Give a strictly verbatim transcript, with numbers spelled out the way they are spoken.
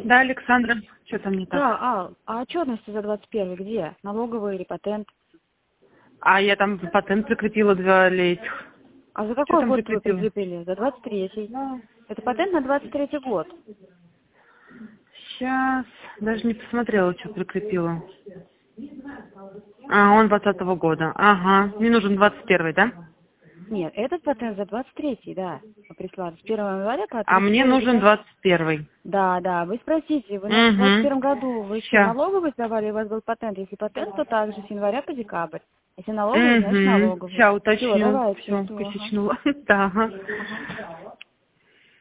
Да, Александра, что там не так? Да, Ал, а отчетности за двадцать первый где? Налоговый или патент? А я там патент прикрепила два этих. А за Что какой там год вы прикрепила? прикрепили? За двадцать третий. Это патент на двадцать третий год. Сейчас, даже не посмотрела, что прикрепила. А, он двадцатого года. Ага, мне нужен двадцать первый, да? Нет, этот патент за двадцать третий, да. Вы прислали. С первого января по А тридцать мне первый нужен декабря. двадцать первый. Да, да, вы спросите, вы на- в двадцать первом Угу. году вы что, Сейчас. налоговый сдавали, у вас был патент? Если патент, то также с января по декабрь. Если налоговый, значит Угу. налоговый. Сейчас Все, уточню. давайте, Все, жду, ага. косячнула. Да, ага. Ага.